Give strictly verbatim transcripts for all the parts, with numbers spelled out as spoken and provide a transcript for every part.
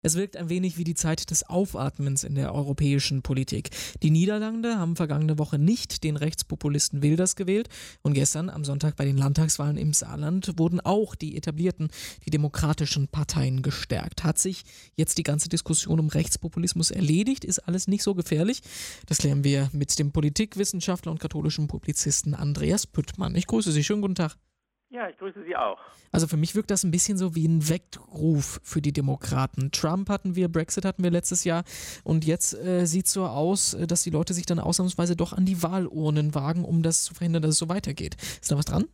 Es wirkt ein wenig wie die Zeit des Aufatmens in der europäischen Politik. Die Niederlande haben vergangene Woche nicht den Rechtspopulisten Wilders gewählt und gestern am Sonntag bei den Landtagswahlen im Saarland wurden auch die etablierten, die demokratischen Parteien gestärkt. Hat sich jetzt die ganze Diskussion um Rechtspopulismus erledigt? Ist alles nicht so gefährlich? Das klären wir mit dem Politikwissenschaftler und katholischen Publizisten Andreas Püttmann. Ich grüße Sie, schönen guten Tag. Ja, ich grüße Sie auch. Also für mich wirkt das ein bisschen so wie ein Weckruf für die Demokraten. Trump hatten wir, Brexit hatten wir letztes Jahr und jetzt äh, sieht es so aus, dass die Leute sich dann ausnahmsweise doch an die Wahlurnen wagen, um das zu verhindern, dass es so weitergeht. Ist da was dran?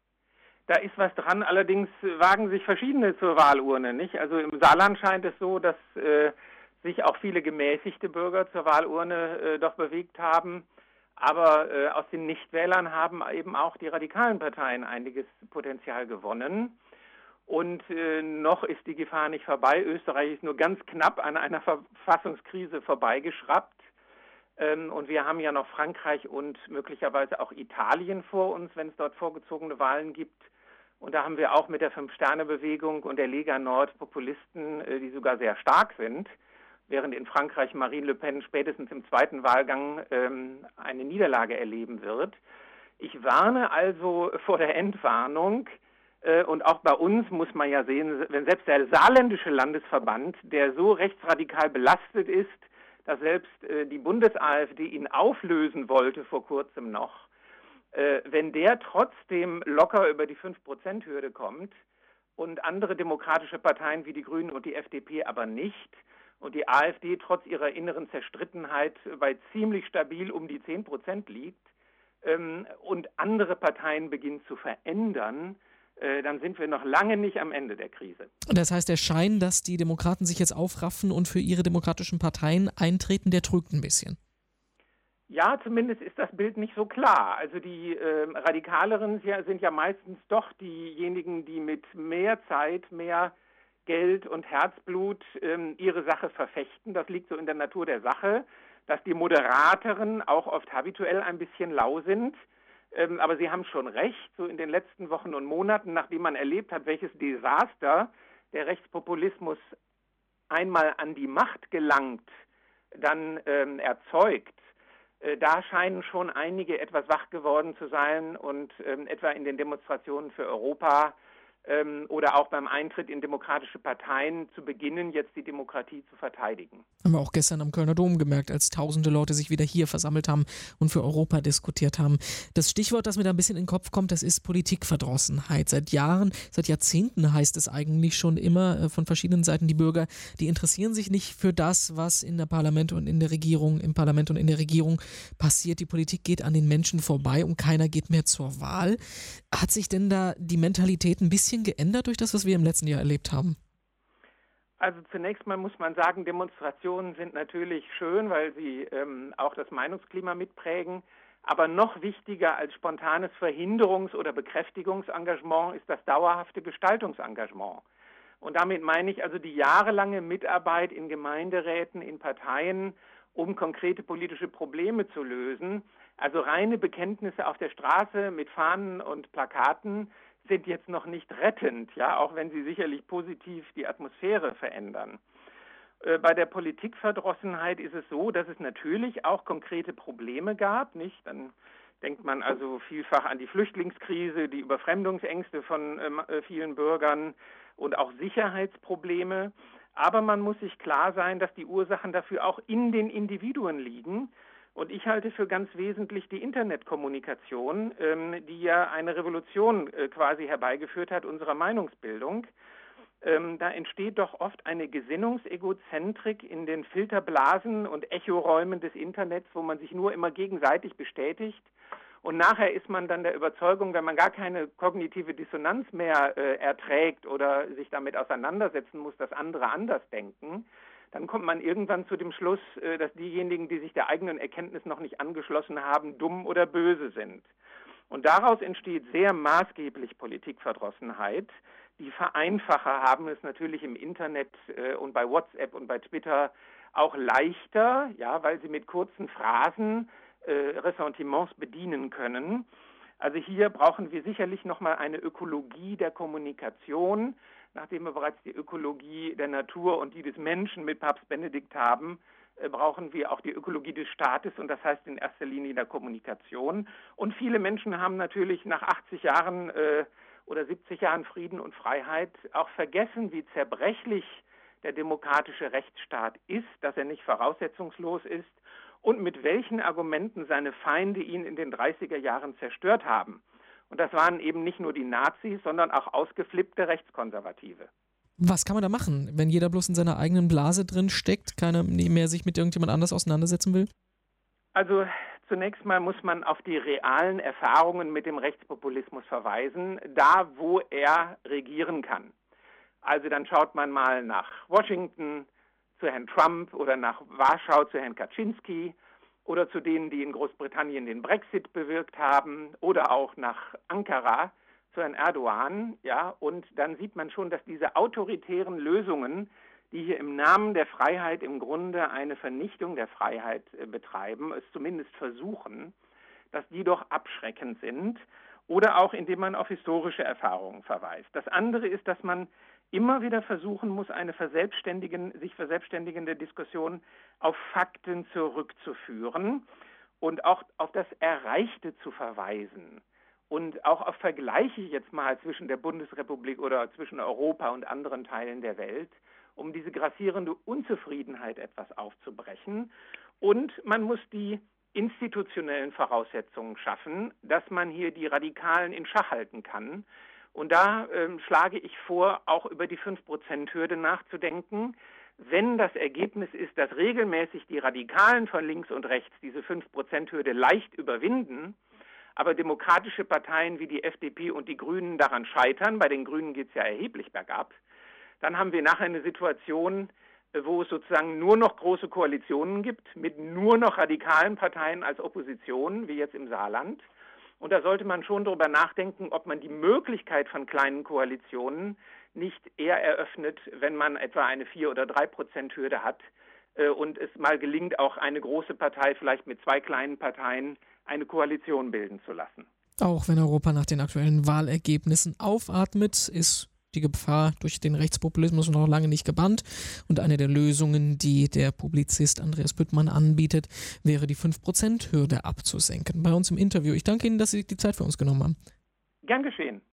Da ist was dran, allerdings wagen sich verschiedene zur Wahlurne, nicht? Also im Saarland scheint es so, dass äh, sich auch viele gemäßigte Bürger zur Wahlurne äh, doch bewegt haben. Aber äh, aus den Nichtwählern haben eben auch die radikalen Parteien einiges Potenzial gewonnen. Und äh, noch ist die Gefahr nicht vorbei. Österreich ist nur ganz knapp an einer Verfassungskrise vorbeigeschraubt. Ähm, und wir haben ja noch Frankreich und möglicherweise auch Italien vor uns, wenn es dort vorgezogene Wahlen gibt. Und da haben wir auch mit der Fünf-Sterne-Bewegung und der Lega Nord Populisten, äh, die sogar sehr stark sind. Während in Frankreich Marine Le Pen spätestens im zweiten Wahlgang ähm, eine Niederlage erleben wird. Ich warne also vor der Entwarnung äh, und auch bei uns muss man ja sehen, wenn selbst der saarländische Landesverband, der so rechtsradikal belastet ist, dass selbst äh, die Bundes-AfD ihn auflösen wollte vor kurzem noch, äh, wenn der trotzdem locker über die fünf Prozent Hürde kommt und andere demokratische Parteien wie die Grünen und die F D P aber nicht, und die AfD trotz ihrer inneren Zerstrittenheit bei ziemlich stabil um die zehn Prozent liegt ähm, und andere Parteien beginnen zu verändern, äh, dann sind wir noch lange nicht am Ende der Krise. Das heißt, der Schein, dass die Demokraten sich jetzt aufraffen und für ihre demokratischen Parteien eintreten, der trügt ein bisschen. Ja, zumindest ist das Bild nicht so klar. Also die äh, Radikaleren sind ja meistens doch diejenigen, die mit mehr Zeit, mehr Geld und Herzblut ähm, ihre Sache verfechten. Das liegt so in der Natur der Sache, dass die Moderateren auch oft habituell ein bisschen lau sind. Ähm, aber Sie haben schon recht, so in den letzten Wochen und Monaten, nachdem man erlebt hat, welches Desaster der Rechtspopulismus einmal an die Macht gelangt, dann ähm, erzeugt, äh, da scheinen schon einige etwas wach geworden zu sein und ähm, etwa in den Demonstrationen für Europa oder auch beim Eintritt in demokratische Parteien zu beginnen, jetzt die Demokratie zu verteidigen. Haben wir auch gestern am Kölner Dom gemerkt, als tausende Leute sich wieder hier versammelt haben und für Europa diskutiert haben. Das Stichwort, das mir da ein bisschen in den Kopf kommt, das ist Politikverdrossenheit. Seit Jahren, seit Jahrzehnten heißt es eigentlich schon immer von verschiedenen Seiten, die Bürger, die interessieren sich nicht für das, was in der Parlament und in der Regierung, im Parlament und in der Regierung passiert. Die Politik geht an den Menschen vorbei und keiner geht mehr zur Wahl. Hat sich denn da die Mentalität ein bisschen geändert durch das, was wir im letzten Jahr erlebt haben? Also zunächst mal muss man sagen, Demonstrationen sind natürlich schön, weil sie ähm, auch das Meinungsklima mitprägen. Aber noch wichtiger als spontanes Verhinderungs- oder Bekräftigungsengagement ist das dauerhafte Gestaltungsengagement. Und damit meine ich also die jahrelange Mitarbeit in Gemeinderäten, in Parteien, um konkrete politische Probleme zu lösen. Also reine Bekenntnisse auf der Straße mit Fahnen und Plakaten sind jetzt noch nicht rettend, ja, auch wenn sie sicherlich positiv die Atmosphäre verändern. Äh, bei der Politikverdrossenheit ist es so, dass es natürlich auch konkrete Probleme gab, nicht? Dann denkt man also vielfach an die Flüchtlingskrise, die Überfremdungsängste von äh, vielen Bürgern und auch Sicherheitsprobleme. Aber man muss sich klar sein, dass die Ursachen dafür auch in den Individuen liegen. Und ich halte für ganz wesentlich die Internetkommunikation, ähm, die ja eine Revolution äh, quasi herbeigeführt hat, unserer Meinungsbildung. Ähm, da entsteht doch oft eine Gesinnungsegozentrik in den Filterblasen und Echoräumen des Internets, wo man sich nur immer gegenseitig bestätigt. Und nachher ist man dann der Überzeugung, wenn man gar keine kognitive Dissonanz mehr äh, erträgt oder sich damit auseinandersetzen muss, dass andere anders denken, dann kommt man irgendwann zu dem Schluss, dass diejenigen, die sich der eigenen Erkenntnis noch nicht angeschlossen haben, dumm oder böse sind. Und daraus entsteht sehr maßgeblich Politikverdrossenheit. Die Vereinfacher haben es natürlich im Internet und bei WhatsApp und bei Twitter auch leichter, ja, weil sie mit kurzen Phrasen äh, Ressentiments bedienen können. Also hier brauchen wir sicherlich nochmal eine Ökologie der Kommunikation. nachdem wir bereits die Ökologie der Natur und die des Menschen mit Papst Benedikt haben, äh, brauchen wir auch die Ökologie des Staates und das heißt in erster Linie der Kommunikation. Und viele Menschen haben natürlich nach achtzig Jahren äh, oder siebzig Jahren Frieden und Freiheit auch vergessen, wie zerbrechlich der demokratische Rechtsstaat ist, dass er nicht voraussetzungslos ist und mit welchen Argumenten seine Feinde ihn in den dreißiger Jahren zerstört haben. Und das waren eben nicht nur die Nazis, sondern auch ausgeflippte Rechtskonservative. Was kann man da machen, wenn jeder bloß in seiner eigenen Blase drin steckt, keiner mehr sich mit irgendjemand anders auseinandersetzen will? Also zunächst mal muss man auf die realen Erfahrungen mit dem Rechtspopulismus verweisen, da wo er regieren kann. Also dann schaut man mal nach Washington zu Herrn Trump oder nach Warschau zu Herrn Kaczynski oder zu denen, die in Großbritannien den Brexit bewirkt haben oder auch nach Ankara zu Herrn Erdogan. Ja, und dann sieht man schon, dass diese autoritären Lösungen, die hier im Namen der Freiheit im Grunde eine Vernichtung der Freiheit äh, betreiben, es zumindest versuchen, dass die doch abschreckend sind oder auch indem man auf historische Erfahrungen verweist. Das andere ist, dass man immer wieder versuchen muss, eine verselbstständigen, sich verselbstständigende Diskussion auf Fakten zurückzuführen und auch auf das Erreichte zu verweisen. Und auch auf Vergleiche jetzt mal zwischen der Bundesrepublik oder zwischen Europa und anderen Teilen der Welt, um diese grassierende Unzufriedenheit etwas aufzubrechen. Und man muss die institutionellen Voraussetzungen schaffen, dass man hier die Radikalen in Schach halten kann. Und da äh, schlage ich vor, auch über die fünf Prozent Hürde nachzudenken. Wenn das Ergebnis ist, dass regelmäßig die Radikalen von links und rechts diese fünf Prozent Hürde leicht überwinden, aber demokratische Parteien wie die F D P und die Grünen daran scheitern, bei den Grünen geht es ja erheblich bergab, dann haben wir nachher eine Situation, wo es sozusagen nur noch große Koalitionen gibt, mit nur noch radikalen Parteien als Opposition, wie jetzt im Saarland. Und da sollte man schon darüber nachdenken, ob man die Möglichkeit von kleinen Koalitionen nicht eher eröffnet, wenn man etwa eine vier oder drei Prozent Hürde hat äh, und es mal gelingt, auch eine große Partei vielleicht mit zwei kleinen Parteien eine Koalition bilden zu lassen. Auch wenn Europa nach den aktuellen Wahlergebnissen aufatmet, ist die Gefahr durch den Rechtspopulismus noch lange nicht gebannt. Und eine der Lösungen, die der Publizist Andreas Büttmann anbietet, wäre die fünf Prozent Hürde abzusenken. Bei uns im Interview. Ich danke Ihnen, dass Sie die Zeit für uns genommen haben. Gern geschehen.